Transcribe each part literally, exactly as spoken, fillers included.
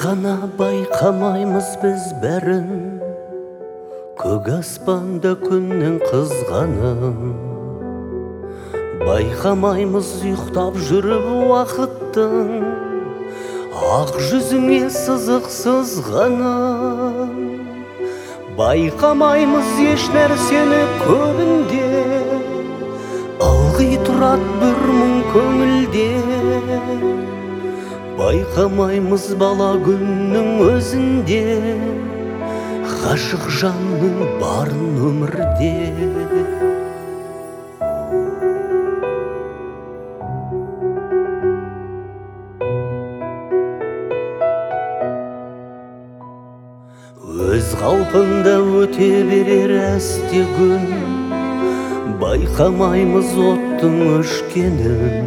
ғана байқамаймыз біз бәрін, көк аспанда күннің қызғанын. Байқамаймыз ұйықтап жүріп уақыттың ақ жүзіңе сызық сызғанын. Байқамаймыз еш нәрсені көбінде, ылғи тұрат бір мұң көңілде. Байқамаймыз бала күннің өзінде, ғашық жанның барын өмірде. Өз қалпында өте берер әсте күн, байқамаймыз оттың өшкенін.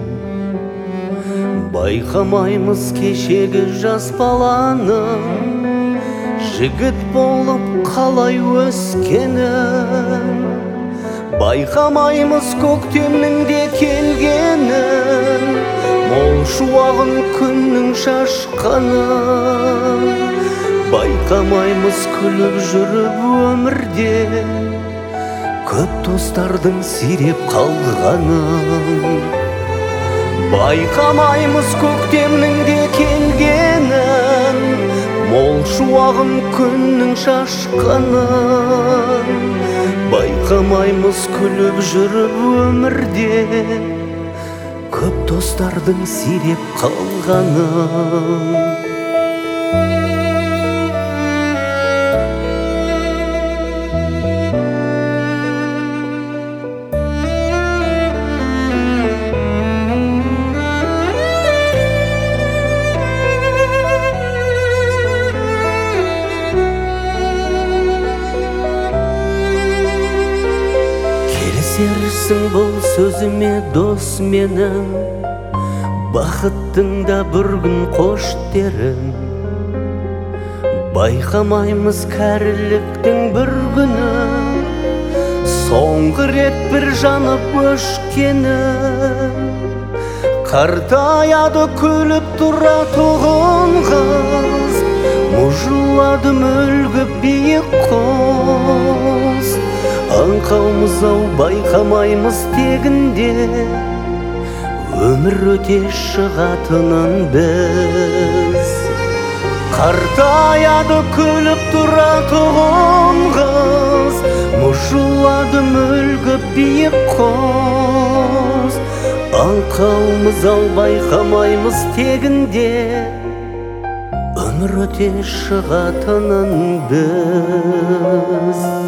Байқамаймыз кешегі жас баланың жігіт болып қалай өскенін. Байқамаймыз көктемнің де келгенін, мол шуағын күннің шашқанын. Байқамаймыз күліп жүріп өмірде, көп достардың сиреп қалғанын. Байқамаймыз көктемнің де келгенін, мол шуағын күннің шашқанын. Байқамаймыз күліп жүріп өмірде, көп достардың сиреп қалғанын. Келісерсің бұл сөзіме дос менің, бақыттың да бір күн қош дерін. Байқамаймыз кәріліктің бір күні, соңғы рет бір жанып өшкенін. Қартаяды күліп тұратұғын қыз, мұжылады мүлгіп биік қос. Аңқаумыз ау байқамаймыз тегінде, өмір өте шығатынын біз. Қартаяды күліп тұратұғын қыз, мұжылады мүлгіп биік қос. Аңқаумыз ау байқамаймыз тегінде, өмір өте шығатынын біз.